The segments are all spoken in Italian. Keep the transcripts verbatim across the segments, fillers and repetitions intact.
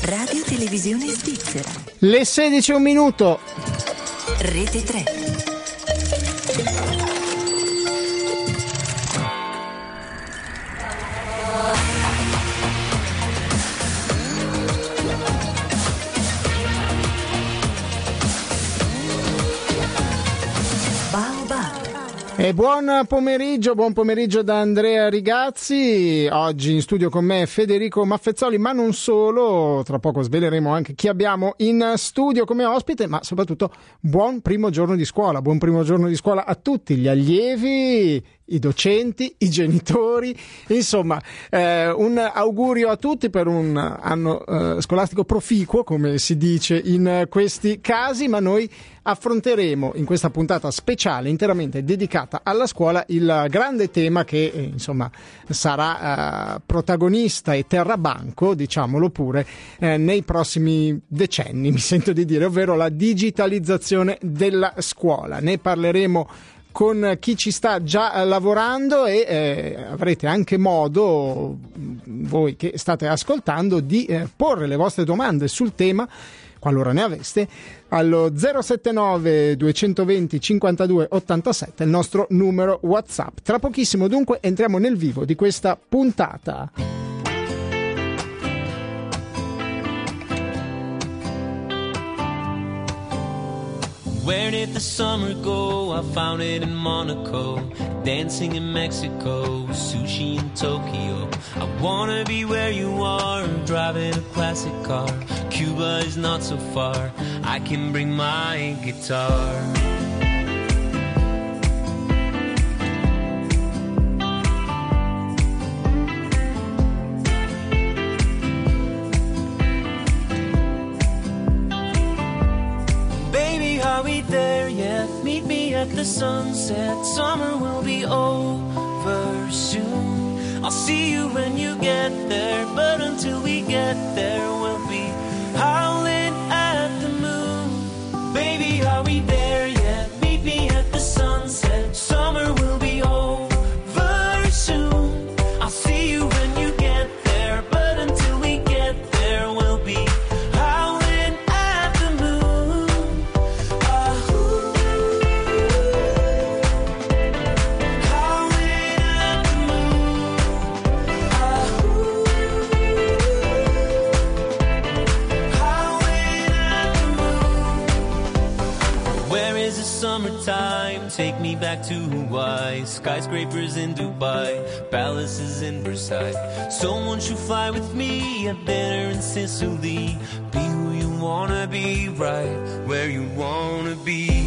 Radio Televisione Svizzera. Le sedici e un minuto. Rete tre. E buon pomeriggio, buon pomeriggio da Andrea Rigazzi. Oggi in studio con me Federico Maffezzoli, ma non solo, tra poco sveleremo anche chi abbiamo in studio come ospite, ma soprattutto buon primo giorno di scuola, buon primo giorno di scuola a tutti gli allievi, i docenti, i genitori, insomma eh, un augurio a tutti per un anno eh, scolastico proficuo, come si dice in questi casi, ma noi affronteremo in questa puntata speciale interamente dedicata alla scuola il grande tema che eh, insomma sarà eh, protagonista e terrabanco, diciamolo pure, eh, nei prossimi decenni, mi sento di dire, ovvero la digitalizzazione della scuola. Ne parleremo con chi ci sta già lavorando e eh, avrete anche modo, voi che state ascoltando, di eh, porre le vostre domande sul tema, qualora ne aveste, allo zero sette nove due due zero cinquantadue ottantasette, il nostro numero WhatsApp. Tra pochissimo dunque entriamo nel vivo di questa puntata. Where did the summer go? I found it in Monaco, dancing in Mexico, sushi in Tokyo. I wanna be where you are, driving a classic car. Cuba is not so far, I can bring my guitar. Are we there yet? Meet me at the sunset. Summer will be over soon. I'll see you when you get there, but until we get there, we'll be howling at the moon. Baby, are we there yet? Meet me at the sunset. Summer will be over soon. I'll see you when you get there, but until we get there, we'll be summertime, take me back to Hawaii. Skyscrapers in Dubai, palaces in Versailles. So won't you fly with me at dinner in Sicily? Be who you wanna be, right where you wanna be.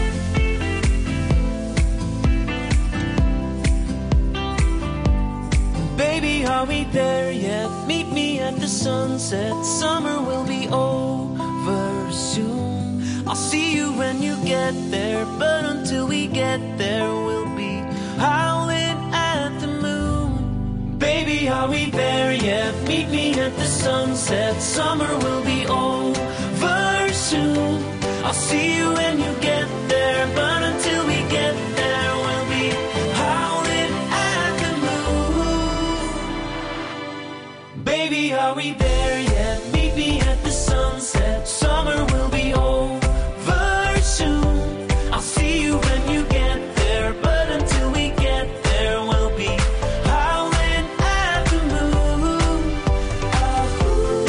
Baby, are we there yet? Meet me at the sunset. Summer will be over soon. I'll see you when you get there, but until we get there, we'll be howling at the moon. Baby, are we there yet? Meet me at the sunset. Summer will be over soon. I'll see you when you get there, but until we get there, we'll be howling at the moon. Baby, are we there yet? Meet me at the sunset. Summer will be over soon. I'll see you when you get there, but until we get there, we'll be howling at the moon. Oh,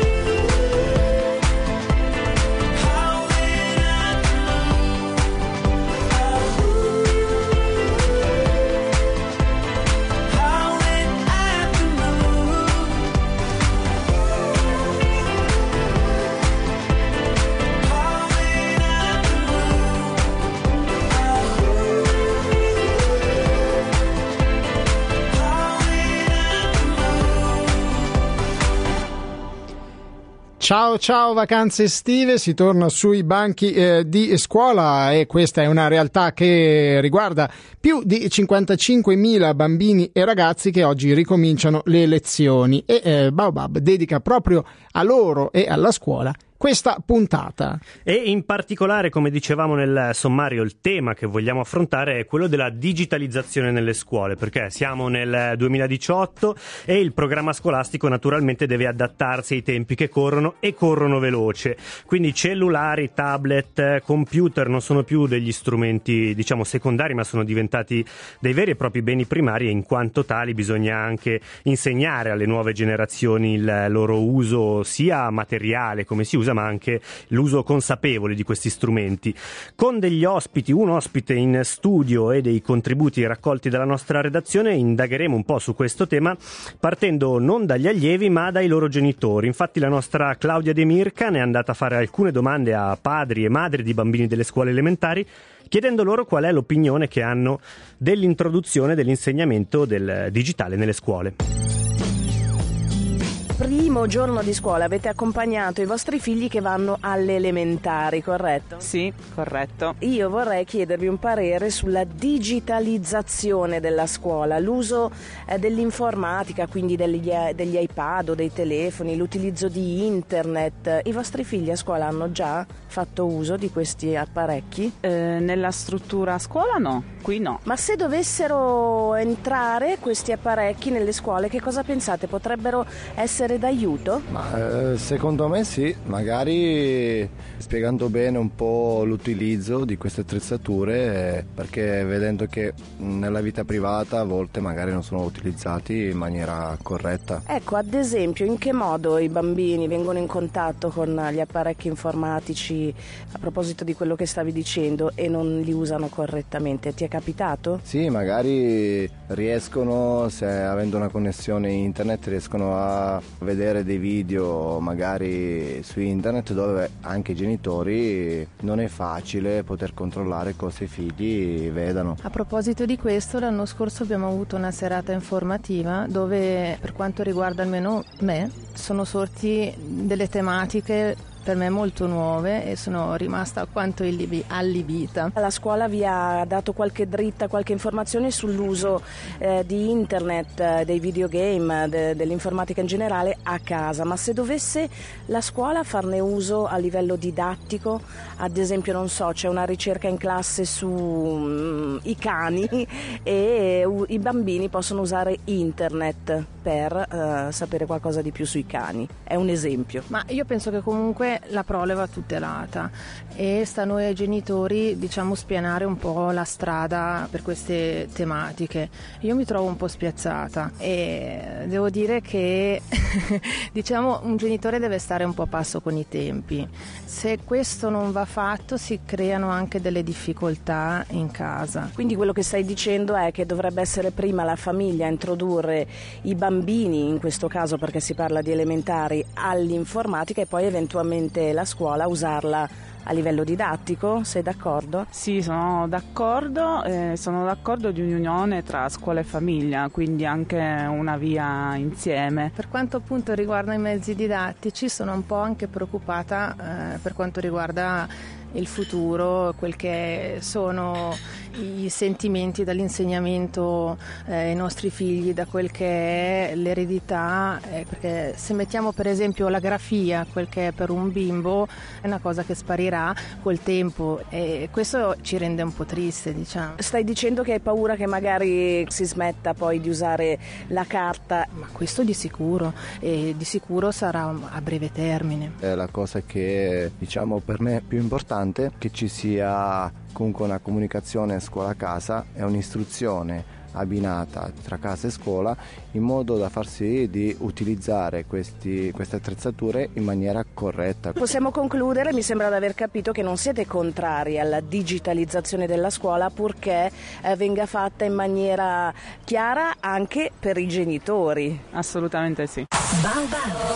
howling at the moon. Oh, howling at the moon. Ciao ciao vacanze estive, si torna sui banchi eh, di scuola e questa è una realtà che riguarda più di cinquantacinquemila bambini e ragazzi che oggi ricominciano le lezioni e eh, Baobab dedica proprio a loro e alla scuola questa puntata. E in particolare, come dicevamo nel sommario, il tema che vogliamo affrontare è quello della digitalizzazione nelle scuole, perché siamo nel duemiladiciotto e il programma scolastico naturalmente deve adattarsi ai tempi che corrono e corrono veloce. Quindi cellulari, tablet, computer non sono più degli strumenti, diciamo, secondari, ma sono diventati dei veri e propri beni primari, e in quanto tali bisogna anche insegnare alle nuove generazioni il loro uso sia materiale, come si usa, ma anche l'uso consapevole di questi strumenti. Con degli ospiti, un ospite in studio e dei contributi raccolti dalla nostra redazione, indagheremo un po' su questo tema partendo non dagli allievi ma dai loro genitori. Infatti la nostra Claudia De Mirca ne è andata a fare alcune domande a padri e madri di bambini delle scuole elementari, chiedendo loro qual è l'opinione che hanno dell'introduzione dell'insegnamento del digitale nelle scuole. Primo giorno di scuola, avete accompagnato i vostri figli che vanno alle elementari, corretto? Sì, corretto. Io vorrei chiedervi un parere sulla digitalizzazione della scuola, l'uso eh, dell'informatica, quindi degli, degli iPad o dei telefoni, l'utilizzo di internet. I vostri figli a scuola hanno già fatto uso di questi apparecchi? Eh, nella struttura a scuola no, qui no. Ma se dovessero entrare questi apparecchi nelle scuole, che cosa pensate? Potrebbero essere d'aiuto? Ma, eh, secondo me sì, magari spiegando bene un po' l'utilizzo di queste attrezzature, eh, perché vedendo che nella vita privata a volte magari non sono utilizzati in maniera corretta. Ecco, ad esempio, in che modo i bambini vengono in contatto con gli apparecchi informatici, a proposito di quello che stavi dicendo, e non li usano correttamente? Ti è capitato? Sì, magari riescono, se avendo una connessione internet, riescono a vedere dei video magari su internet dove anche i genitori non è facile poter controllare cosa i figli vedano. A proposito di questo, l'anno scorso abbiamo avuto una serata informativa dove, per quanto riguarda almeno me, sono sorti delle tematiche per me molto nuove e sono rimasta alquanto allibita. La scuola vi ha dato qualche dritta, qualche informazione sull'uso eh, di internet, eh, dei videogame, de, dell'informatica in generale a casa, ma se dovesse la scuola farne uso a livello didattico, ad esempio, non so, c'è una ricerca in classe su um, i cani e uh, i bambini possono usare internet per uh, sapere qualcosa di più sui cani, è un esempio. Ma io penso che comunque la prole va tutelata e sta a noi ai genitori, diciamo, spianare un po' la strada per queste tematiche. Io mi trovo un po' spiazzata e devo dire che diciamo un genitore deve stare un po' a passo con i tempi. Se questo non va fatto si creano anche delle difficoltà in casa. Quindi quello che stai dicendo è che dovrebbe essere prima la famiglia a introdurre i bambini, in questo caso perché si parla di elementari, all'informatica e poi eventualmente la scuola usarla a livello didattico. Sei d'accordo? Sì, sono d'accordo, eh, sono d'accordo di un'unione tra scuola e famiglia, quindi anche una via insieme. Per quanto appunto riguarda i mezzi didattici, sono un po' anche preoccupata eh, per quanto riguarda il futuro, quel che sono i sentimenti dall'insegnamento eh, ai nostri figli, da quel che è l'eredità, eh, perché se mettiamo per esempio la grafia, quel che è per un bimbo, è una cosa che sparirà col tempo e questo ci rende un po' triste, diciamo. Stai dicendo che hai paura che magari si smetta poi di usare la carta? Ma questo di sicuro, e di sicuro sarà a breve termine. È la cosa che, diciamo, per me è più importante, che ci sia comunque una comunicazione scuola-casa e un'istruzione abbinata tra casa e scuola, in modo da far sì di utilizzare questi, queste attrezzature in maniera corretta. Possiamo concludere, mi sembra di aver capito che non siete contrari alla digitalizzazione della scuola, purché eh, venga fatta in maniera chiara anche per i genitori. Assolutamente sì. Bau bau.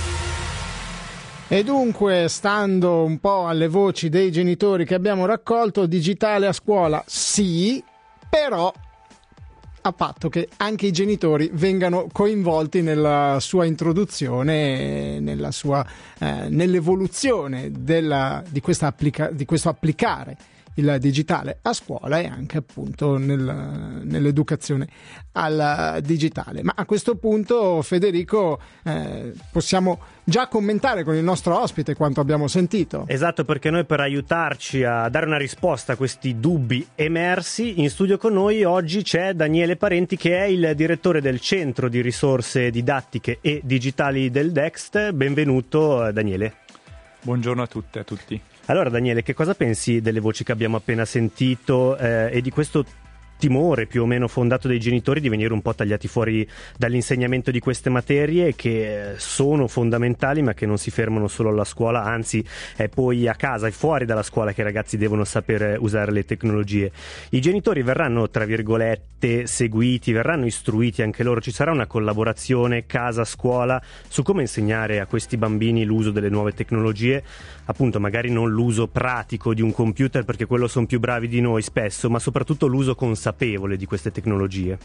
E dunque, stando un po' alle voci dei genitori che abbiamo raccolto, digitale a scuola sì, però a patto che anche i genitori vengano coinvolti nella sua introduzione, nella sua, eh, nell'evoluzione della, di, questa applica, di questo applicare il digitale a scuola e anche appunto nel, nell'educazione al digitale. Ma a questo punto, Federico, eh, possiamo già commentare con il nostro ospite quanto abbiamo sentito. Esatto, perché noi, per aiutarci a dare una risposta a questi dubbi emersi, in studio con noi oggi c'è Daniele Parenti, che è il direttore del Centro di Risorse Didattiche e Digitali del Dext. Benvenuto, Daniele. Buongiorno a tutte e a tutti. Allora, Daniele, che cosa pensi delle voci che abbiamo appena sentito eh, e di questo timore più o meno fondato dei genitori di venire un po' tagliati fuori dall'insegnamento di queste materie, che sono fondamentali ma che non si fermano solo alla scuola, anzi è poi a casa e fuori dalla scuola che i ragazzi devono sapere usare le tecnologie. I genitori verranno, tra virgolette, seguiti, verranno istruiti anche loro? Ci sarà una collaborazione casa-scuola su come insegnare a questi bambini l'uso delle nuove tecnologie? Appunto, magari non l'uso pratico di un computer, perché quello sono più bravi di noi spesso, ma soprattutto l'uso consapevole di queste tecnologie.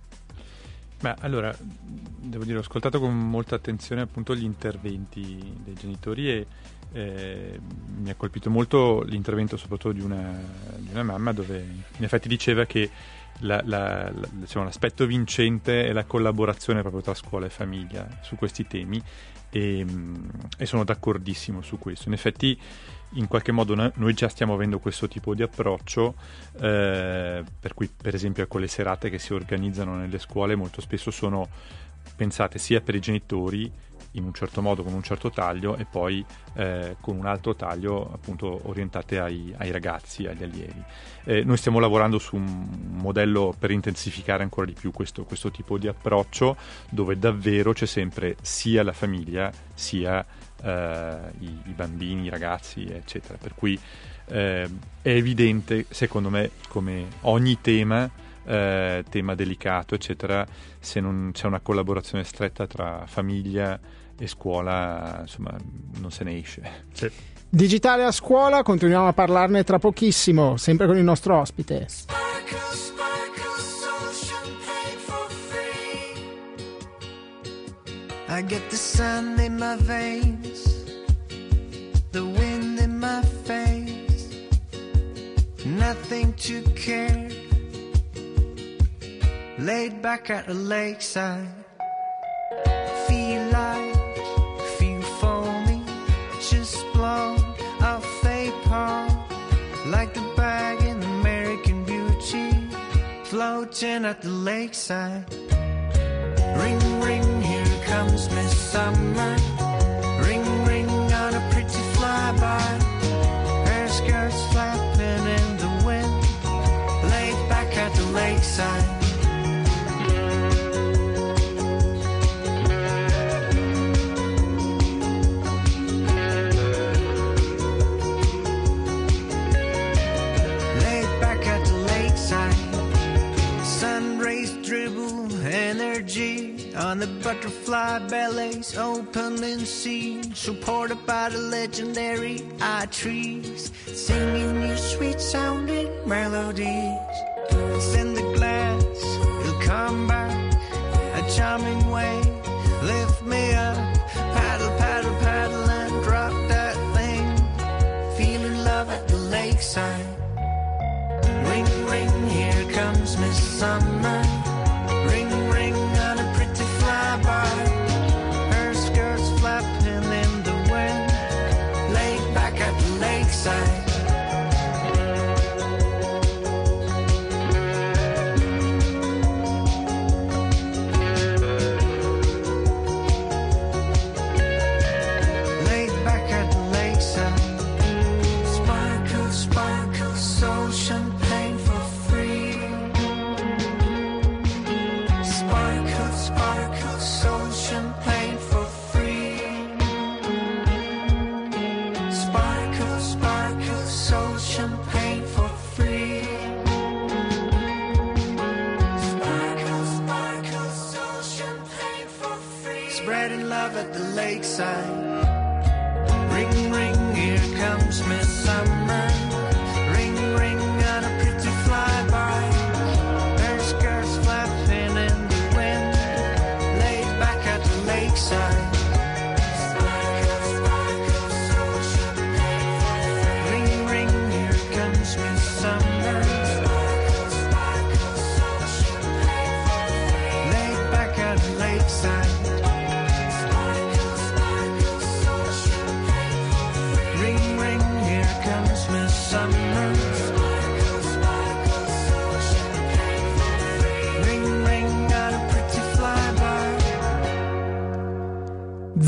Beh, allora, devo dire, ho ascoltato con molta attenzione appunto gli interventi dei genitori e eh, mi ha colpito molto l'intervento soprattutto di una, di una mamma, dove in effetti diceva che la, la, la, diciamo, l'aspetto vincente è la collaborazione proprio tra scuola e famiglia su questi temi. E, e sono d'accordissimo su questo. In effetti, in qualche modo noi già stiamo avendo questo tipo di approccio, eh, per cui per esempio con le serate che si organizzano nelle scuole molto spesso sono pensate sia per i genitori in un certo modo, con un certo taglio, e poi eh, con un altro taglio appunto orientate ai, ai ragazzi, agli allievi. Eh, noi stiamo lavorando su un modello per intensificare ancora di più questo, questo tipo di approccio, dove davvero c'è sempre sia la famiglia sia eh, i, i bambini, i ragazzi, eccetera. Per cui eh, è evidente, secondo me, come ogni tema, eh, tema delicato, eccetera, se non c'è una collaborazione stretta tra famiglia e scuola, insomma, non se ne esce. Sì. Digitale a scuola, continuiamo a parlarne tra pochissimo, sempre con il nostro ospite. Sparkle, sparkle, social paid for free. I get the sun in my veins, the wind in my face, nothing to care, laid back at the lakeside, feel light, feel foamy, just blown off vapor, like the bag in American Beauty, floating at the lakeside. Ring, ring, here comes Miss Summer. Ring, ring on a pretty flyby, her skirts flapping in the wind, laid back at the lakeside. On the butterfly bellies, opening scene, supported by the legendary eye trees, singing you sweet sounding melodies. Send the glass, you'll come back, a charming way, lift me up, paddle, paddle, paddle, and drop that thing, feeling love at the lakeside. Ring, ring, here comes Miss Summer. Ring, ring on a pretty flyby, her skirts flapping in the wind, laid back at the lakeside. Laid back at the lakeside. Sparkle, sparkle, so champagne for free. Sparkle, sparkle, so champagne for free. Sparkle, sparkle, so champagne for free. Sparkle, sparkle, so champagne for free. Spreading love at the lakeside. Ring, ring, here comes Miss Summer. Ring, ring on a pretty flyby, her skirts flapping in the wind, laid back at the lakeside. Sparkle, sparkle, so champagne for free. Ring, ring, here comes Miss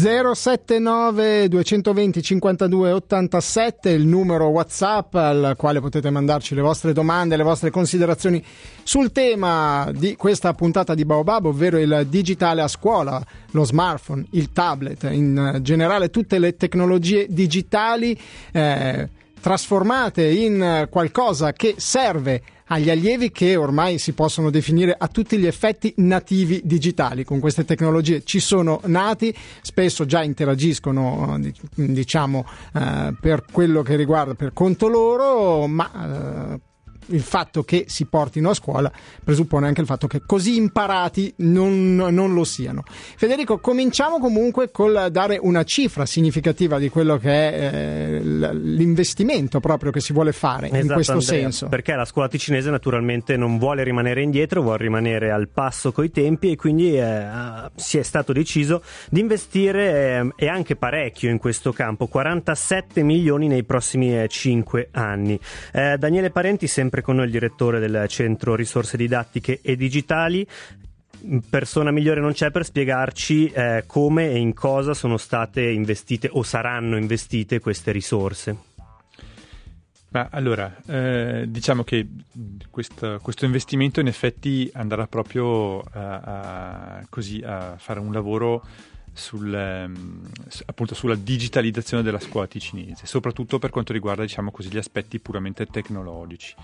zero sette nove due due zero cinquantadue ottantasette, il numero WhatsApp al quale potete mandarci le vostre domande, le vostre considerazioni sul tema di questa puntata di Baobab, ovvero il digitale a scuola, lo smartphone, il tablet, in generale tutte le tecnologie digitali eh, trasformate in qualcosa che serve agli allievi, che ormai si possono definire a tutti gli effetti nativi digitali. Con queste tecnologie ci sono nati, spesso già interagiscono diciamo eh, per quello che riguarda per conto loro, ma eh, il fatto che si portino a scuola presuppone anche il fatto che così imparati non, non lo siano. Federico, cominciamo comunque col dare una cifra significativa di quello che è eh, l'investimento proprio che si vuole fare. Esatto, in questo Andrea, senso, perché la scuola ticinese naturalmente non vuole rimanere indietro, vuole rimanere al passo coi tempi, e quindi eh, si è stato deciso di investire eh, e anche parecchio in questo campo, quarantasette milioni nei prossimi eh, cinque anni. eh, Daniele Parenti, sempre con noi, il direttore del Centro Risorse Didattiche e Digitali. Persona migliore non c'è per spiegarci eh, come e in cosa sono state investite o saranno investite queste risorse. Ma allora, eh, diciamo che questo, questo investimento in effetti andrà proprio a, a, così, a fare un lavoro sul, appunto sulla digitalizzazione della scuola ticinese, soprattutto per quanto riguarda, diciamo così, gli aspetti puramente tecnologici.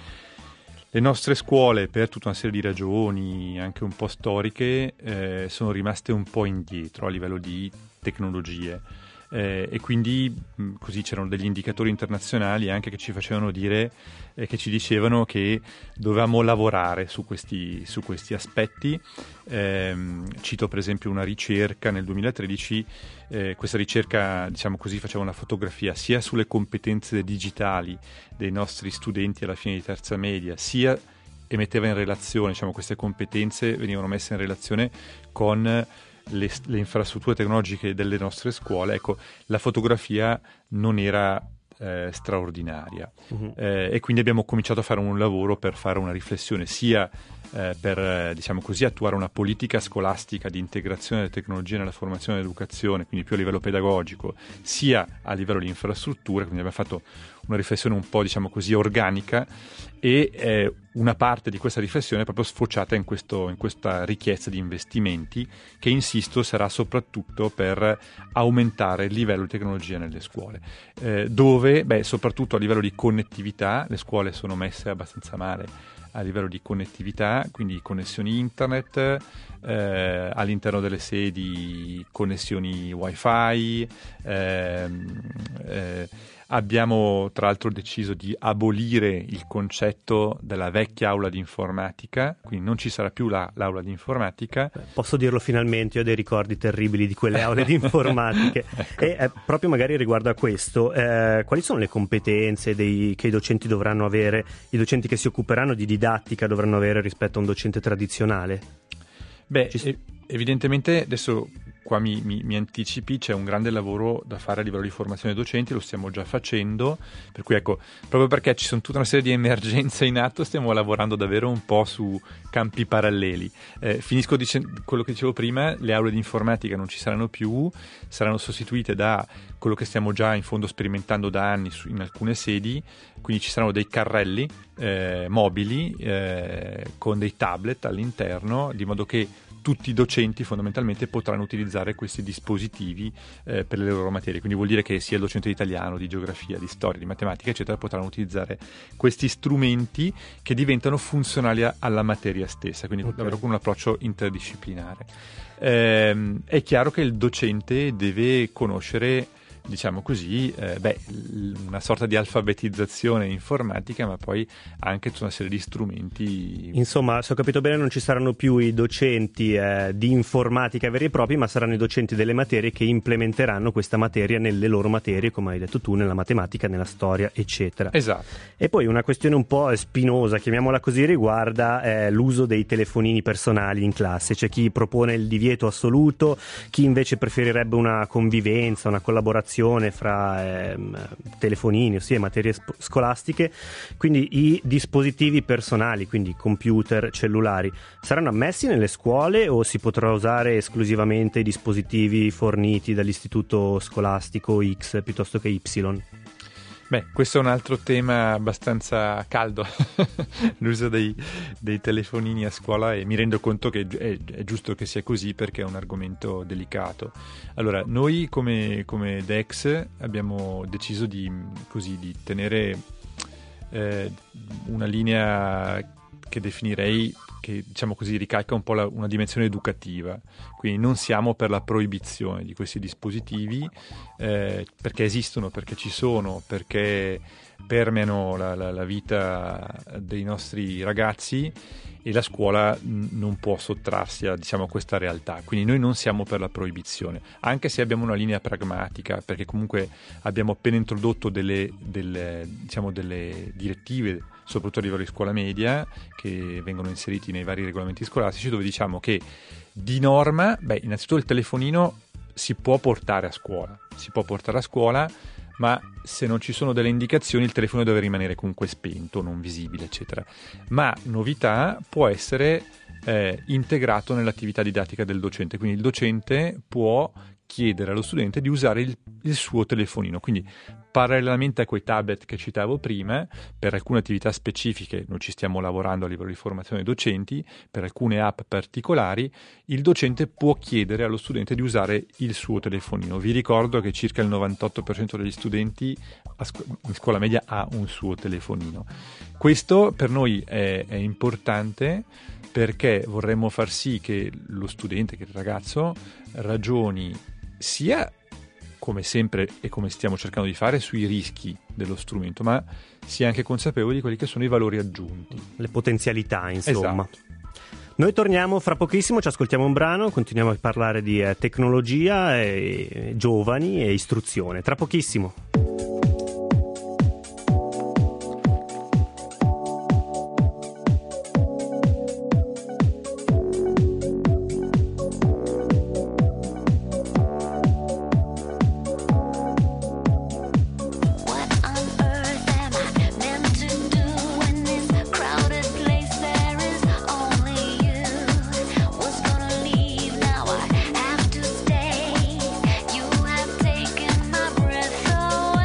Le nostre scuole, per tutta una serie di ragioni anche un po' storiche, eh, sono rimaste un po' indietro a livello di tecnologie. Eh, e quindi mh, così c'erano degli indicatori internazionali anche che ci facevano dire eh, che ci dicevano che dovevamo lavorare su questi, su questi aspetti. Eh, cito per esempio una ricerca nel duemilatredici, eh, questa ricerca, diciamo così, faceva una fotografia sia sulle competenze digitali dei nostri studenti alla fine di terza media, sia e metteva in relazione, diciamo, queste competenze venivano messe in relazione con Le, le infrastrutture tecnologiche delle nostre scuole. Ecco, la fotografia non era eh, straordinaria. Uh-huh. eh, e quindi abbiamo cominciato a fare un lavoro per fare una riflessione sia eh, per eh, diciamo così attuare una politica scolastica di integrazione delle tecnologie nella formazione e nell'educazione, quindi più a livello pedagogico, sia a livello di infrastrutture. Quindi abbiamo fatto una riflessione un po', diciamo così, organica, e eh, una parte di questa riflessione è proprio sfociata in, questo, in questa richiesta di investimenti che, insisto, sarà soprattutto per aumentare il livello di tecnologia nelle scuole, eh, dove, beh, soprattutto a livello di connettività, le scuole sono messe abbastanza male a livello di connettività, quindi connessioni internet, eh, all'interno delle sedi connessioni wifi, eh, eh, abbiamo tra l'altro deciso di abolire il concetto della vecchia aula di informatica, quindi non ci sarà più la, l'aula di informatica. Posso dirlo finalmente, io ho dei ricordi terribili di quelle aule di informatiche. Ecco. E eh, proprio magari riguardo a questo, eh, quali sono le competenze dei, che i docenti dovranno avere, i docenti che si occuperanno di didattica dovranno avere rispetto a un docente tradizionale? Beh, Ci... evidentemente adesso qua mi, mi, mi anticipi, c'è un grande lavoro da fare a livello di formazione docenti, lo stiamo già facendo, per cui ecco, proprio perché ci sono tutta una serie di emergenze in atto, stiamo lavorando davvero un po' su campi paralleli. Eh, finisco dicendo quello che dicevo prima: le aule di informatica non ci saranno più, saranno sostituite da quello che stiamo già in fondo sperimentando da anni su, in alcune sedi, quindi ci saranno dei carrelli eh, mobili eh, con dei tablet all'interno, di modo che tutti i docenti fondamentalmente potranno utilizzare questi dispositivi eh, per le loro materie. Quindi vuol dire che sia il docente di italiano, di geografia, di storia, di matematica, eccetera, potranno utilizzare questi strumenti che diventano funzionali alla materia stessa, quindi okay. davvero con un approccio interdisciplinare. Eh, è chiaro che il docente deve conoscere, diciamo così, eh, beh, una sorta di alfabetizzazione informatica, ma poi anche tutta una serie di strumenti. Insomma, se ho capito bene, non ci saranno più i docenti eh, di informatica veri e propri, ma saranno i docenti delle materie che implementeranno questa materia nelle loro materie, come hai detto tu, nella matematica, nella storia, eccetera. Esatto. E poi una questione un po' spinosa, chiamiamola così, riguarda eh, l'uso dei telefonini personali in classe. C'è chi propone il divieto assoluto, chi invece preferirebbe una convivenza, una collaborazione comunicazione fra ehm, telefonini, ossia materie sp- scolastiche, quindi i dispositivi personali, quindi computer, cellulari, saranno ammessi nelle scuole o si potrà usare esclusivamente i dispositivi forniti dall'istituto scolastico X piuttosto che Y? Beh, questo è un altro tema abbastanza caldo, l'uso dei, dei telefonini a scuola, e mi rendo conto che è, è giusto che sia così perché è un argomento delicato. Allora, noi come, come D E X abbiamo deciso di, così, di tenere eh, una linea che definirei, che diciamo così ricalca un po' la, una dimensione educativa, quindi non siamo per la proibizione di questi dispositivi eh, perché esistono, perché ci sono, perché permeano la, la, la vita dei nostri ragazzi, e la scuola n- non può sottrarsi a, diciamo, questa realtà. Quindi noi non siamo per la proibizione, anche se abbiamo una linea pragmatica, perché comunque abbiamo appena introdotto delle, delle, diciamo, delle direttive, soprattutto a livello di scuola media, che vengono inseriti nei vari regolamenti scolastici, dove diciamo che di norma, beh, innanzitutto il telefonino si può portare a scuola, si può portare a scuola, ma se non ci sono delle indicazioni il telefono deve rimanere comunque spento, non visibile, eccetera. Ma novità, può essere eh, integrato nell'attività didattica del docente, quindi il docente può chiedere allo studente di usare il, il suo telefonino, quindi parallelamente a quei tablet che citavo prima, per alcune attività specifiche noi ci stiamo lavorando a livello di formazione dei docenti, per alcune app particolari il docente può chiedere allo studente di usare il suo telefonino. Vi ricordo che circa il novantotto per cento degli studenti a scu- in scuola media ha un suo telefonino. Questo per noi è, è importante, perché vorremmo far sì che lo studente, che il ragazzo ragioni sia, come sempre e come stiamo cercando di fare, sui rischi dello strumento, ma sia anche consapevoli di quelli che sono i valori aggiunti, le potenzialità, insomma. Esatto. Noi torniamo fra pochissimo, ci ascoltiamo un brano, continuiamo a parlare di eh, tecnologia, e giovani e istruzione. Tra pochissimo. Have to stay. You have taken my breath away.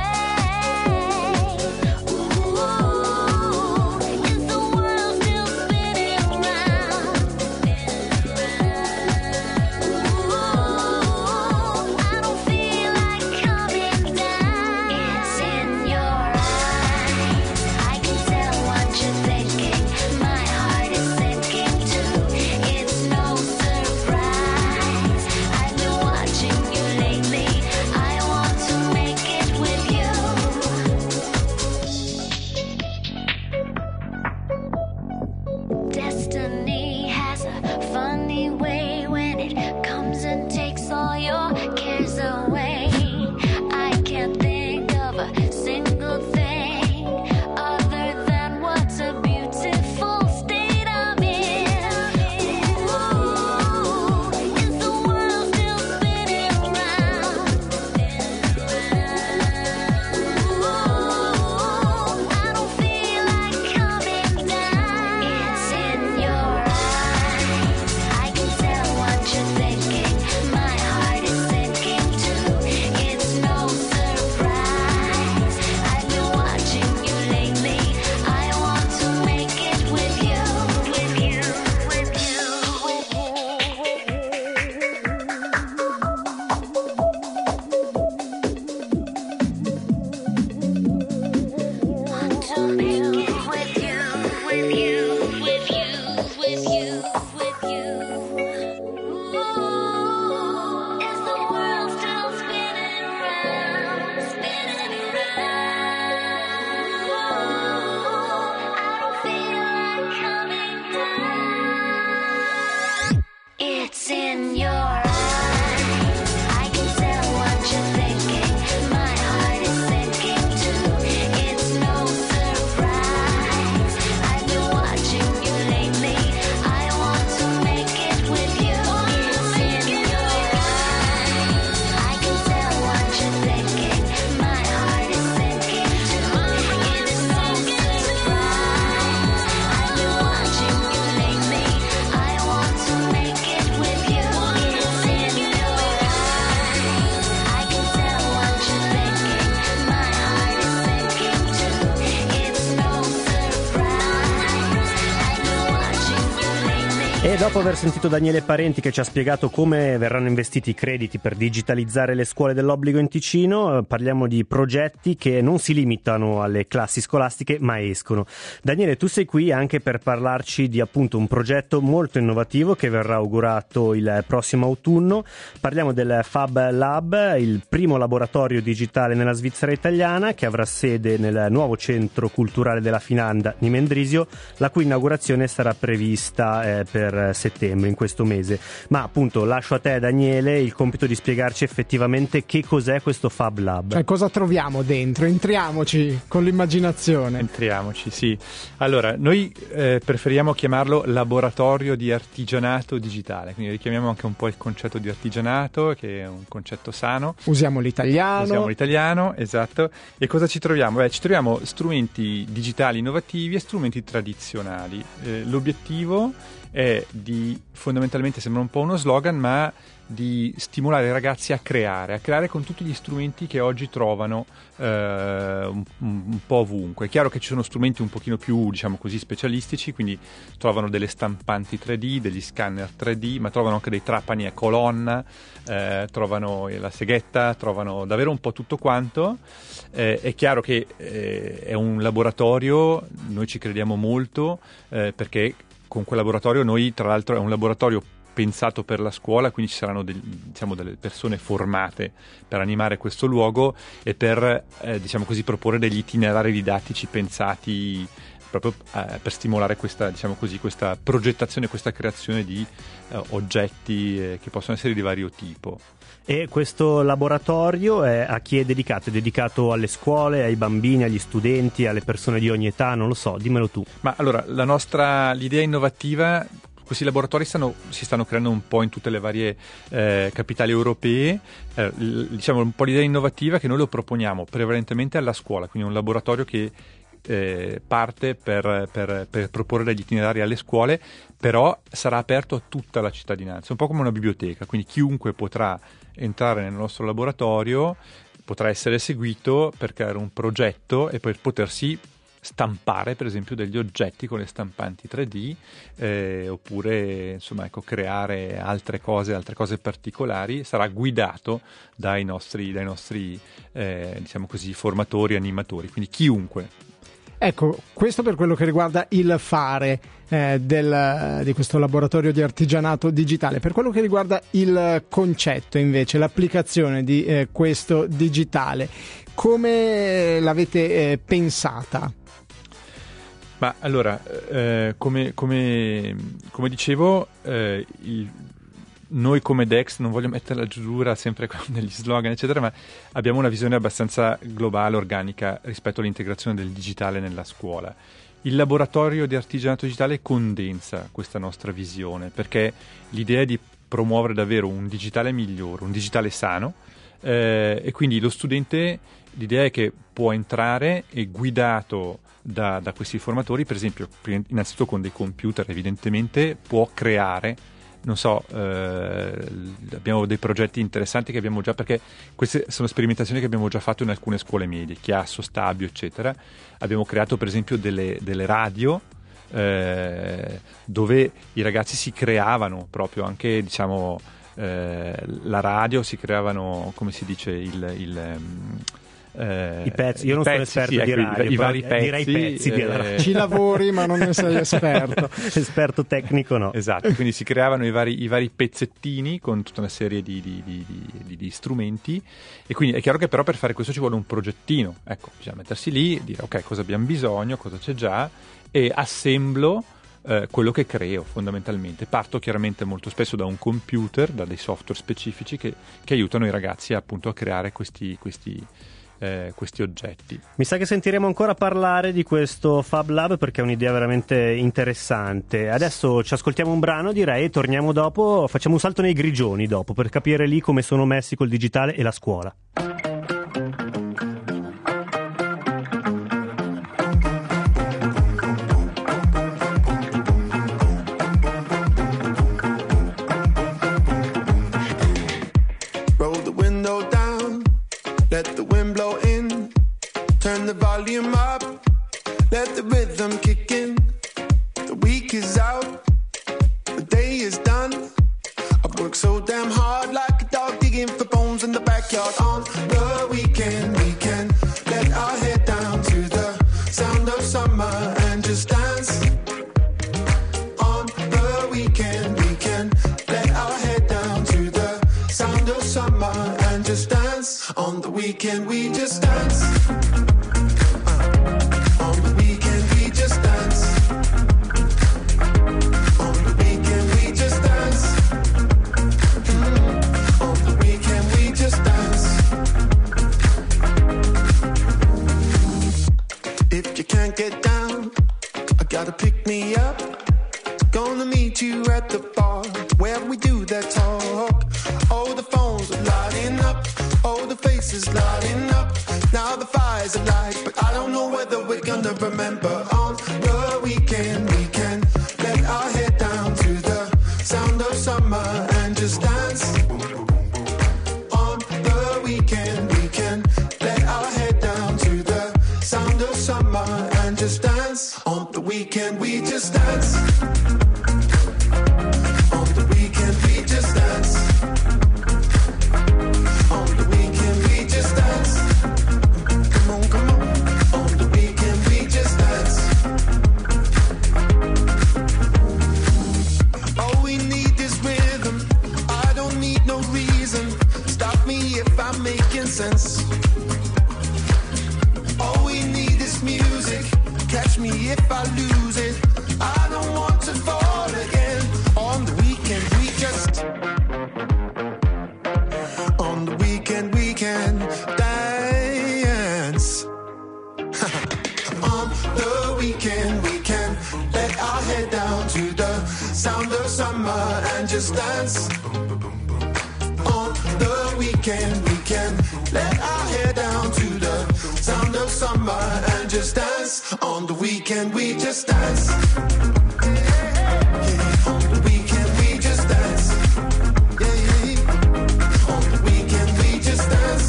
E dopo aver sentito Daniele Parenti che ci ha spiegato come verranno investiti i crediti per digitalizzare le scuole dell'obbligo in Ticino, parliamo di progetti che non si limitano alle classi scolastiche ma escono. Daniele, tu sei qui anche per parlarci di appunto un progetto molto innovativo che verrà augurato il prossimo autunno. Parliamo del Fab Lab, il primo laboratorio digitale nella Svizzera italiana che avrà sede nel nuovo centro culturale della Finanda di Mendrisio, la cui inaugurazione sarà prevista eh, per settembre, in questo mese. Ma appunto lascio a te, Daniele, il compito di spiegarci effettivamente che cos'è questo Fab Lab. Cioè, cosa troviamo dentro? Entriamoci con l'immaginazione. Entriamoci, sì. Allora, noi eh, preferiamo chiamarlo laboratorio di artigianato digitale, quindi richiamiamo anche un po' il concetto di artigianato, che è un concetto sano. Usiamo l'italiano. Usiamo l'italiano, esatto. E cosa ci troviamo? Beh, ci troviamo strumenti digitali innovativi e strumenti tradizionali. Eh, l'obiettivo è di, fondamentalmente sembra un po' uno slogan, ma di stimolare i ragazzi a creare, a creare con tutti gli strumenti che oggi trovano eh, un, un po' ovunque. È chiaro che ci sono strumenti un pochino più, diciamo così, specialistici, quindi trovano delle stampanti tre D, degli scanner tre D, ma trovano anche dei trapani a colonna, eh, trovano la seghetta, trovano davvero un po' tutto quanto. Eh, è chiaro che eh, è un laboratorio, noi ci crediamo molto, eh, perché con quel laboratorio noi, tra l'altro, è un laboratorio pensato per la scuola, quindi ci saranno del, diciamo, delle persone formate per animare questo luogo e per eh, diciamo così, proporre degli itinerari didattici pensati proprio eh, per stimolare questa, diciamo così, questa progettazione, questa creazione di eh, oggetti eh, che possono essere di vario tipo. E questo laboratorio è, a chi è dedicato? È dedicato alle scuole, ai bambini, agli studenti, alle persone di ogni età? Non lo so, dimmelo tu. Ma allora, la nostra, l'idea innovativa, questi laboratori stanno, si stanno creando un po' in tutte le varie eh, capitali europee. Eh, l- diciamo un po' l'idea innovativa che noi lo proponiamo prevalentemente alla scuola, quindi un laboratorio che eh, parte per, per, per proporre degli itinerari alle scuole, però sarà aperto a tutta la cittadinanza, un po' come una biblioteca, quindi chiunque potrà entrare nel nostro laboratorio, potrà essere seguito per creare un progetto e per potersi stampare per esempio degli oggetti con le stampanti tre D, eh, oppure insomma ecco, creare altre cose, altre cose particolari. Sarà guidato dai nostri, dai nostri eh, diciamo così, formatori, animatori, quindi chiunque. Ecco, questo per quello che riguarda il fare eh, del, di questo laboratorio di artigianato digitale. Per quello che riguarda il concetto invece, l'applicazione di eh, questo digitale, come l'avete eh, pensata? Ma allora, eh, come, come, come dicevo, eh, il, noi come Dex, non voglio mettere la giura sempre negli slogan eccetera, ma abbiamo una visione abbastanza globale, organica rispetto all'integrazione del digitale nella scuola. Il laboratorio di artigianato digitale condensa questa nostra visione, perché l'idea è di promuovere davvero un digitale migliore, un digitale sano, eh, e quindi lo studente, l'idea è che può entrare e guidato Da, da questi formatori, per esempio, innanzitutto con dei computer, evidentemente può creare, non so, eh, abbiamo dei progetti interessanti che abbiamo già, perché queste sono sperimentazioni che abbiamo già fatto in alcune scuole medie, Chiasso, Stabio, eccetera. Abbiamo creato per esempio delle, delle radio eh, dove i ragazzi si creavano proprio anche, diciamo, eh, la radio, si creavano, come si dice, il... il um, Eh, I pezzi, io non pezzi, sono esperto sì, di ecco, radio, i, i vari pezzi, direi pezzi eh, della radio. Ci lavori ma non ne sei esperto. Esperto tecnico no. Esatto, quindi si creavano i vari, i vari pezzettini con tutta una serie di, di, di, di, di strumenti, e quindi è chiaro che però per fare questo ci vuole un progettino, ecco, bisogna mettersi lì, dire ok, cosa abbiamo bisogno, cosa c'è già, e assemblo eh, quello che creo fondamentalmente. Parto chiaramente molto spesso da un computer, da dei software specifici che, che aiutano i ragazzi appunto a creare questi, questi Eh, questi oggetti. Mi sa che sentiremo ancora parlare di questo Fab Lab perché è un'idea veramente interessante. Adesso ci ascoltiamo un brano, direi, e torniamo dopo, facciamo un salto nei grigioni dopo per capire lì come sono messi col digitale e la scuola. Let the wind blow in, turn the volume up, let the rhythm kick in. The week is out, the day work so damn hard, like a dog digging for bones in the backyard. On the weekend, we can let our head down to the sound of summer and just dance. On the weekend, we can let our head down to the sound of summer and just dance. On the weekend, we just dance. On the weekend, we just dance. On the weekend, we just dance. Mm. On the weekend, we just dance. If you can't get down, I gotta pick me up. Gonna meet you at the bar where we do that talk. Oh, the phones are lighting up. Oh, the faces lighting up. Now the fires are light, but I don't know whether we're gonna remember. On the weekend, we can let our head down to the sound of summer and just dance. On the weekend, we can let our head down to the sound of summer and just dance. On the weekend, we just dance. On the weekend, we just dance. On the weekend, we just dance. Come on, come on. On the weekend, we just dance. All we need is rhythm. I don't need no reason. Stop me if I'm making sense. All we need is music. Catch me if I lose it. I don't want to fall again. On the weekend, we just. On the weekend, we can dance. On the weekend, we can let our head down to the sound of summer and just dance. On the weekend, we can let our head down to the sound of summer and just dance. On the weekend, we just dance. Yeah, on the weekend, we just dance. Yeah, yeah. On the weekend, we just dance.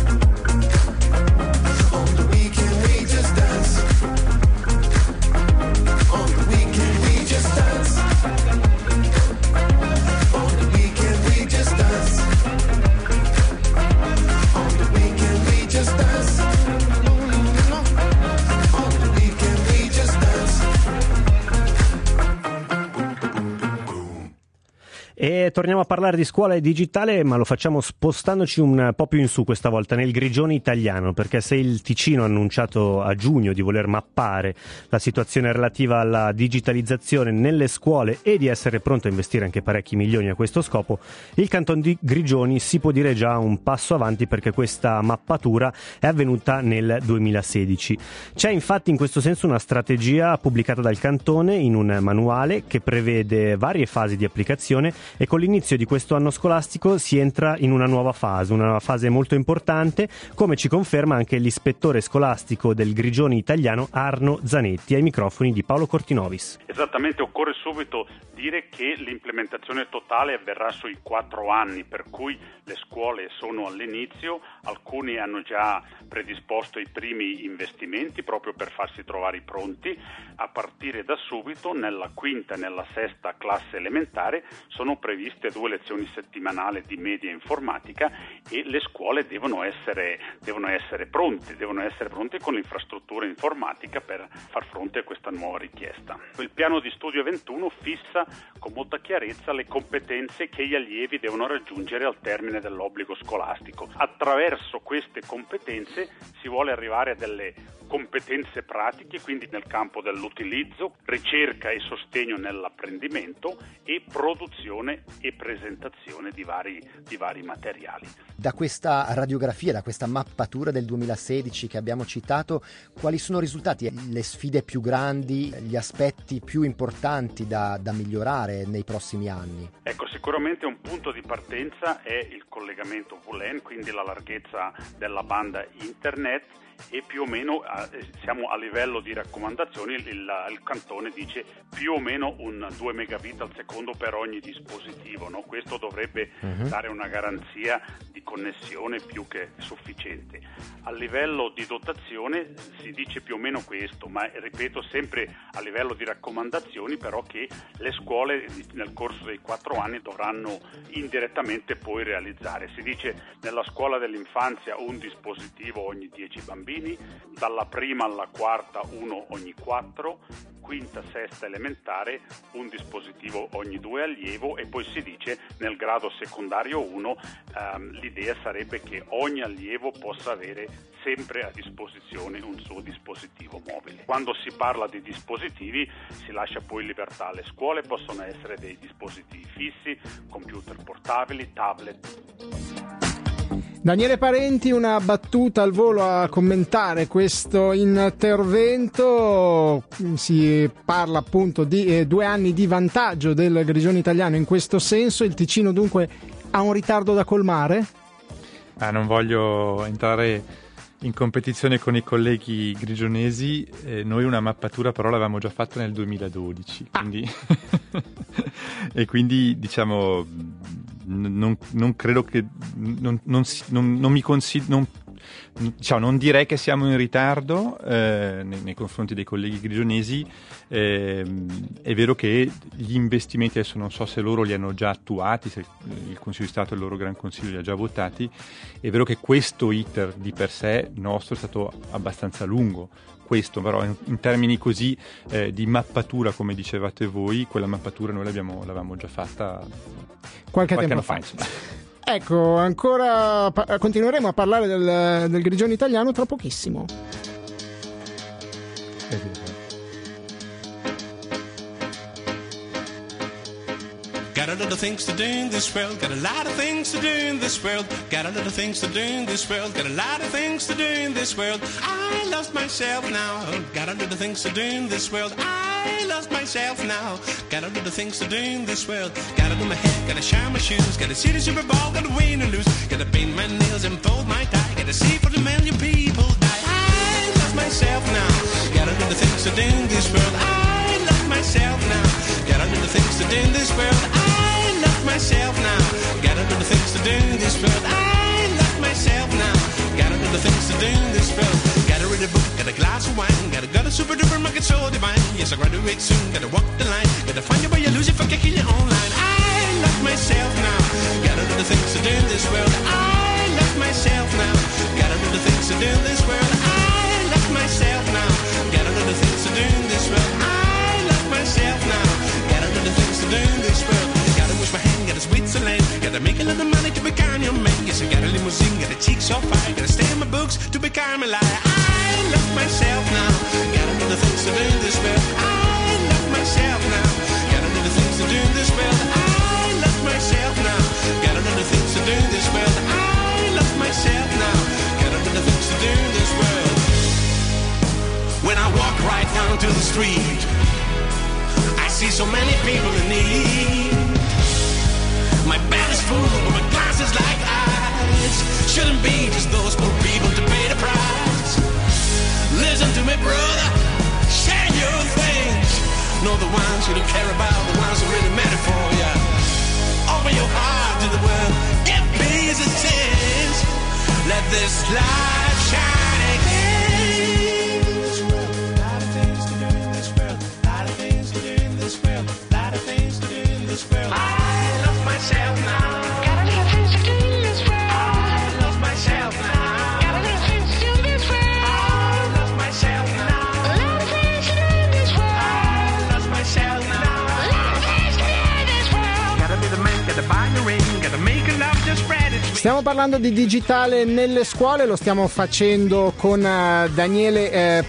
On the weekend, we just dance. On the weekend, we just dance. On the weekend, we just dance. On the weekend, we just dance. On the weekend, we just dance. E torniamo a parlare di scuola e digitale, ma lo facciamo spostandoci un po' più in su questa volta, nel Grigioni italiano, perché se il Ticino ha annunciato a giugno di voler mappare la situazione relativa alla digitalizzazione nelle scuole e di essere pronto a investire anche parecchi milioni a questo scopo, il Canton di Grigioni si può dire già un passo avanti, perché questa mappatura è avvenuta nel duemilasedici. C'è infatti in questo senso una strategia pubblicata dal Cantone in un manuale che prevede varie fasi di applicazione, e con l'inizio di questo anno scolastico si entra in una nuova fase, una fase molto importante, come ci conferma anche l'ispettore scolastico del Grigioni italiano Arno Zanetti ai microfoni di Paolo Cortinovis. Esattamente, occorre subito dire che l'implementazione totale avverrà sui quattro anni, per cui le scuole sono all'inizio, alcuni hanno già predisposto i primi investimenti proprio per farsi trovare pronti. A partire da subito, nella quinta e nella sesta classe elementare, sono previste due lezioni settimanali di media informatica e le scuole devono essere, devono essere pronte, devono essere pronte con l'infrastruttura informatica per far fronte a questa nuova richiesta. Il piano di studio ventuno fissa con molta chiarezza le competenze che gli allievi devono raggiungere al termine dell'obbligo scolastico. Attraverso queste competenze si vuole arrivare a delle competenze pratiche, quindi nel campo dell'utilizzo, ricerca e sostegno nell'apprendimento e produzione e presentazione di vari, di vari materiali. Da questa radiografia, da questa mappatura del duemilasedici che abbiamo citato, quali sono risultati le sfide più grandi, gli aspetti più importanti da, da migliorare nei prossimi anni? Ecco, sicuramente un punto di partenza è il collegamento V L A N, quindi la larghezza della banda internet, e più o meno eh, siamo a livello di raccomandazioni, il, il Cantone dice più o meno un due megabit al secondo per ogni dispositivo. dispositivo, no? Questo dovrebbe uh-huh. dare una garanzia di connessione più che sufficiente. A livello di dotazione si dice più o meno questo, ma ripeto sempre a livello di raccomandazioni, però che le scuole nel corso dei quattro anni dovranno indirettamente poi realizzare. Si dice nella scuola dell'infanzia un dispositivo ogni dieci bambini, dalla prima alla quarta uno ogni quattro, quinta, sesta elementare un dispositivo ogni due allievo, e poi si dice nel grado secondario uno ehm, l'idea sarebbe che ogni allievo possa avere sempre a disposizione un suo dispositivo mobile. Quando si parla di dispositivi si lascia poi libertà. Le scuole possono essere dei dispositivi fissi, computer portabili, tablet. Daniele Parenti, una battuta al volo a commentare questo intervento. Si parla appunto di eh, due anni di vantaggio del Grigione italiano in questo senso. Il Ticino dunque ha un ritardo da colmare? Ah, non voglio entrare in competizione con i colleghi grigionesi, eh, noi una mappatura però l'avevamo già fatta nel duemiladodici, quindi e quindi diciamo non, non credo che non, non, non, non mi considero non, diciamo, non direi che siamo in ritardo eh, nei, nei confronti dei colleghi grigionesi. Eh, è vero che gli investimenti, adesso non so se loro li hanno già attuati, se il Consiglio di Stato e il loro Gran Consiglio li ha già votati. È vero che questo iter di per sé nostro è stato abbastanza lungo, questo però in, in termini così eh, di mappatura, come dicevate voi, quella mappatura noi l'abbiamo, l'avevamo già fatta qualche, qualche tempo anno fa, fa. Ecco, ancora pa- continueremo a parlare del, del Grigione italiano tra pochissimo. Got a lot of things to do in this world, got a lot of things to do in this world, got a lot of things to do in this world, got a lot of things to do in this world. I lost myself now, got a lot of things to do in this world. I lost myself now, got a lot of things to do in this world. Gotta do my hair, gotta shine my shoes, gotta see the Super Bowl, gotta win and lose, gotta paint my nails and fold my tie, gotta see for the million people die. I lost myself now, got a lot of things to do in this world. I lost myself now, got a lot of things to do in this world. I lost myself now, got a lot of things to do in this world. I lost myself now, got a lot of things to do in this world. Gotta read a book, got a glass of wine, gotta go to super duper market so divine. Yes, I graduate soon, gotta walk the line, gotta find your way, you lose it, fuck, I kill you online. I lost myself now, got a lot of things to do in this world. I lost myself now, got a lot of things to do in this world. I lost myself now, got a lot of things to do in this world. I lost myself now, got a lot of things to do in this world. Gotta wash my hand, gotta Switzerland, gotta make a lot of money to become your man. Yes, I got a limousine, got a cheek so fine, gotta stay in my books to become a liar. I love myself now, got a lot of things to do in this world. I love myself now, got a lot of things to do in this world. I love myself now, got a lot of things to do in this world. I love myself now, got a lot of things to do in this world. When I walk right down to the street, I see so many people in need. My bed is full, but my glass is like ice. Shouldn't be just those poor people to pay the price. Listen to me, brother, share your things. Know the ones you don't care about, the ones who really matter for you. Open your heart to the world, give peace a chance. Let this light shine again. This world, a lot of things to do in this world, a lot of things to do in this world, a lot of things to do in this world. I love myself now. Got a lot of things to do in this world. I love myself now. Got a lot of things to do in this world. I love myself now. A lot of things to do in this world. I love myself now. A lot of things to do in this world. Gotta be the man, gotta buy the ring, gotta make a love, just spread it. Stiamo parlando di digitale nelle scuole, lo stiamo facendo con uh, Daniele eh,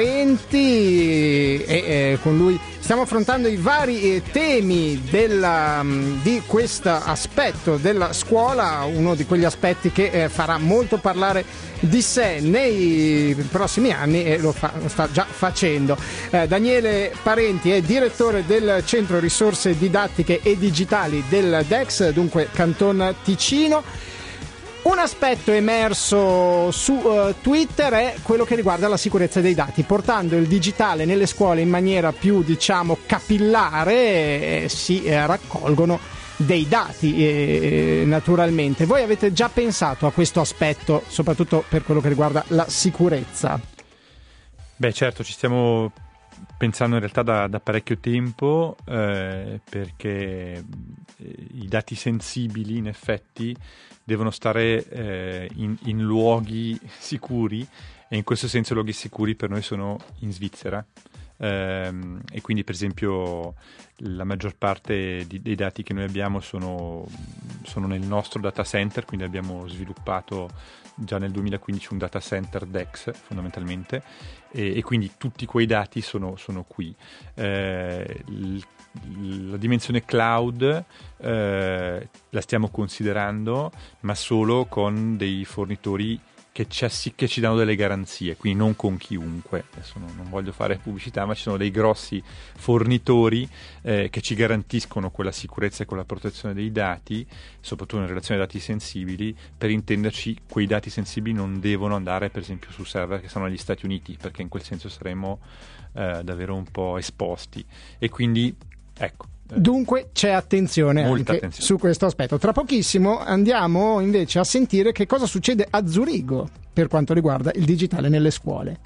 Parenti e eh, con lui stiamo affrontando i vari eh, temi della, um, di questo aspetto della scuola, uno di quegli aspetti che eh, farà molto parlare di sé nei prossimi anni e lo, fa, lo sta già facendo. Eh, Daniele Parenti è direttore del Centro Risorse Didattiche e Digitali del D E X, dunque Canton Ticino. Un aspetto emerso su uh, Twitter è quello che riguarda la sicurezza dei dati, portando il digitale nelle scuole in maniera più, diciamo, capillare eh, si eh, raccolgono dei dati, eh, naturalmente. Voi avete già pensato a questo aspetto, soprattutto per quello che riguarda la sicurezza? Beh, certo, ci stiamo pensando in realtà da, da parecchio tempo, eh, perché i dati sensibili in effetti devono stare eh, in, in luoghi sicuri, e in questo senso luoghi sicuri per noi sono in Svizzera. Um, e quindi per esempio la maggior parte di, dei dati che noi abbiamo sono, sono nel nostro data center, quindi abbiamo sviluppato già nel duemilaquindici un data center D E X fondamentalmente, e, e quindi tutti quei dati sono, sono qui. Eh, l, la dimensione cloud eh, la stiamo considerando, ma solo con dei fornitori che ci, che ci danno delle garanzie, quindi non con chiunque. Adesso non, non voglio fare pubblicità, ma ci sono dei grossi fornitori eh, che ci garantiscono quella sicurezza e quella protezione dei dati, soprattutto in relazione ai dati sensibili. Per intenderci, quei dati sensibili non devono andare per esempio su server che sono negli Stati Uniti, perché in quel senso saremmo eh, davvero un po' esposti, e quindi ecco. Dunque c'è attenzione Molta anche attenzione. su questo aspetto. Tra pochissimo andiamo invece a sentire che cosa succede a Zurigo per quanto riguarda il digitale nelle scuole.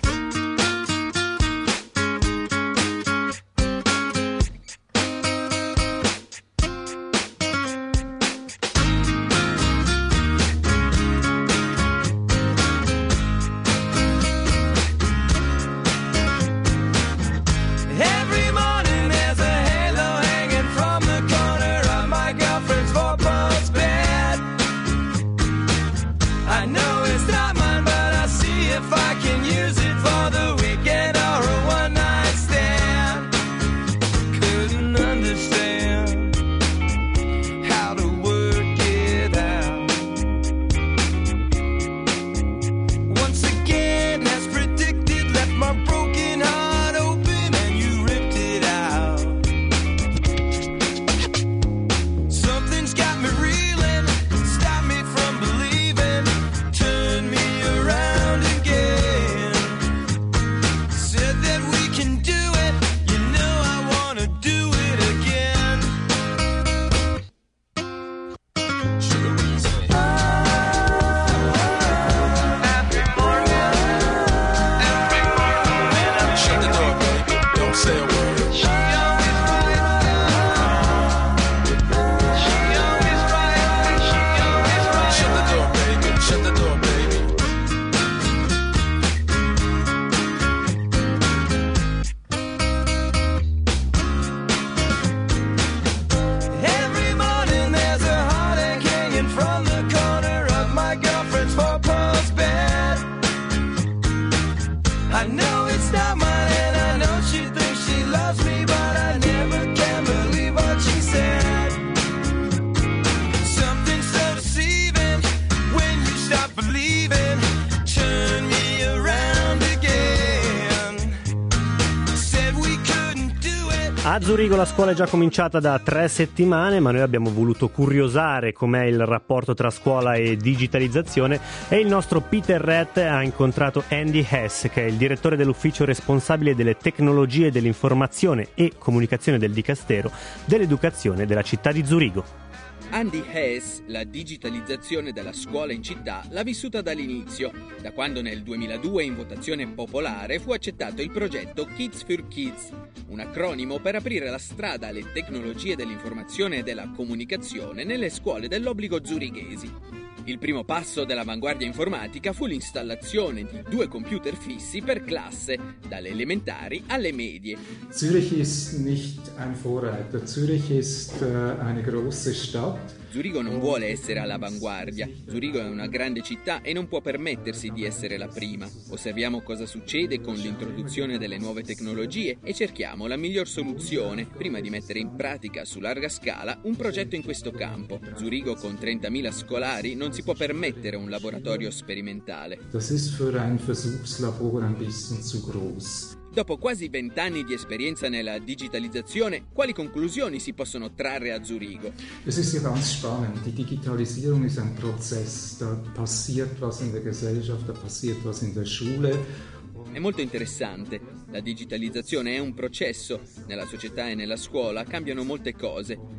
A Zurigo la scuola è già cominciata da tre settimane, ma noi abbiamo voluto curiosare com'è il rapporto tra scuola e digitalizzazione, e il nostro Peter Rett ha incontrato Andy Hess, che è il direttore dell'ufficio responsabile delle tecnologie dell'informazione e comunicazione del Dicastero dell'Educazione della città di Zurigo. Andy Hess la digitalizzazione della scuola in città l'ha vissuta dall'inizio, da quando nel duemiladue in votazione popolare fu accettato il progetto Kids for Kids, un acronimo per aprire la strada alle tecnologie dell'informazione e della comunicazione nelle scuole dell'obbligo zurighesi. Il primo passo dell'avanguardia informatica fu l'installazione di due computer fissi per classe, dalle elementari alle medie. Zürich ist nicht ein Vorreiter. Zürich ist eine große Stadt. Zurigo non vuole essere all'avanguardia. Zurigo è una grande città e non può permettersi di essere la prima. Osserviamo cosa succede con l'introduzione delle nuove tecnologie e cerchiamo la miglior soluzione prima di mettere in pratica su larga scala un progetto in questo campo. Zurigo con trentamila scolari non si può permettere un laboratorio sperimentale. Das ist für ein Versuchslabor ein bisschen zu groß. Dopo quasi vent'anni di esperienza nella digitalizzazione, quali conclusioni si possono trarre a Zurigo? Es ist ja ganz spannend. Die Digitalisierung ist ein Prozess. Da passiert was in der Gesellschaft, da passiert was in der Schule. È molto interessante. La digitalizzazione è un processo. Nella società e nella scuola cambiano molte cose.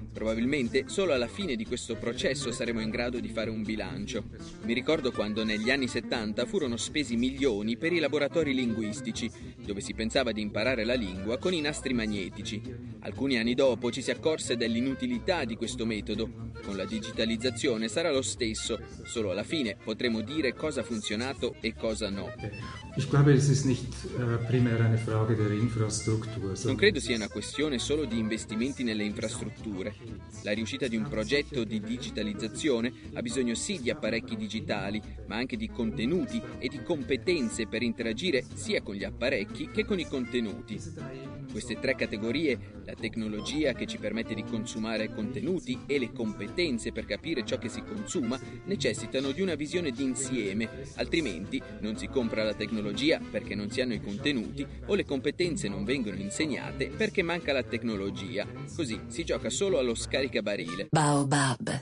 Probabilmente solo alla fine di questo processo saremo in grado di fare un bilancio. Mi ricordo quando negli anni settanta furono spesi milioni per i laboratori linguistici, dove si pensava di imparare la lingua con i nastri magnetici. Alcuni anni dopo ci si accorse dell'inutilità di questo metodo. Con la digitalizzazione sarà lo stesso, solo alla fine potremo dire cosa ha funzionato e cosa no. Non credo sia una questione solo di investimenti nelle infrastrutture. La riuscita di un progetto di digitalizzazione ha bisogno sì di apparecchi digitali, ma anche di contenuti e di competenze per interagire sia con gli apparecchi che con i contenuti. Queste tre categorie, la tecnologia che ci permette di consumare contenuti e le competenze per capire ciò che si consuma, necessitano di una visione d'insieme, altrimenti non si compra la tecnologia perché non si hanno i contenuti o le competenze non vengono insegnate perché manca la tecnologia. Così si gioca solo allo scaricabarile. Baobab.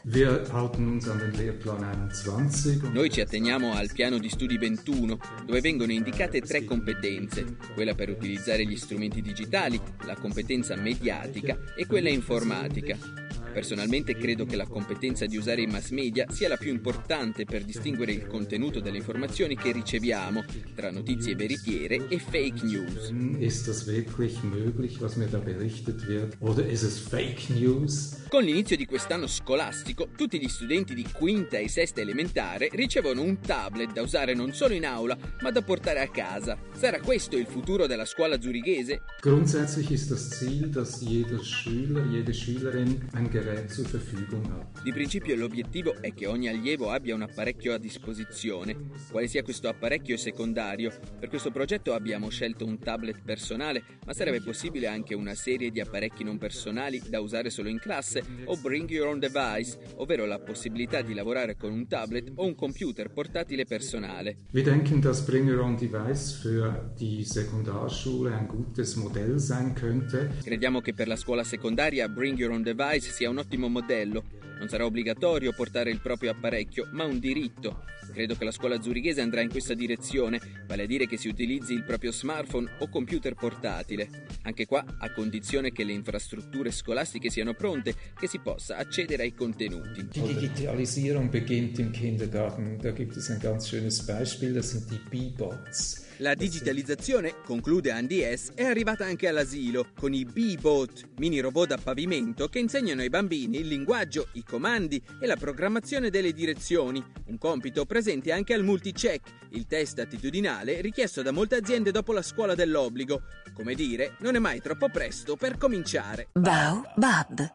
Noi ci atteniamo al piano di studi ventuno, dove vengono indicate tre competenze: quella per utilizzare gli strumenti digitali, la competenza mediatica e quella informatica. Personalmente credo che la competenza di usare i mass media sia la più importante per distinguere il contenuto delle informazioni che riceviamo tra notizie veritiere e fake news. Ist das wirklich möglich, was mir da berichtet wird? Oder ist es fake news? Con l'inizio di quest'anno scolastico, tutti gli studenti di quinta e sesta elementare ricevono un tablet da usare non solo in aula, ma da portare a casa. Sarà questo il futuro della scuola zurighese? Grundsätzlich ist das Ziel, dass jeder Schüler, jede Schülerin ein Gerät zur Verfügung hat. Di principio l'obiettivo è che ogni allievo abbia un apparecchio a disposizione. Quale sia questo apparecchio è secondario. Per questo progetto abbiamo scelto un tablet personale, ma sarebbe possibile anche una serie di apparecchi non personali da usare solo in classe, o Bring Your Own Device, ovvero la possibilità di lavorare con un tablet o un computer portatile personale. Wir denken, dass Bring Your Own Device für die Sekundarschule ein gutes Modell sein könnte. Crediamo che per la scuola secondaria Bring Your Own Device sia un ottimo modello. Non sarà obbligatorio portare il proprio apparecchio, ma un diritto. Credo che la scuola zurighese andrà in questa direzione, vale a dire che si utilizzi il proprio smartphone o computer portatile. Anche qua, a condizione che le infrastrutture scolastiche siano pronte, che si possa accedere ai contenuti. Die Digitalisierung beginnt im Kindergarten. Da gibt es ein ganz schönes Beispiel, das sind die B-Bots. La digitalizzazione, conclude Andy S., è arrivata anche all'asilo, con i B-Bot, mini robot da pavimento che insegnano ai bambini il linguaggio, i comandi e la programmazione delle direzioni, un compito presente anche al multi-check, il test attitudinale richiesto da molte aziende dopo la scuola dell'obbligo. Come dire, non è mai troppo presto per cominciare. Baobab.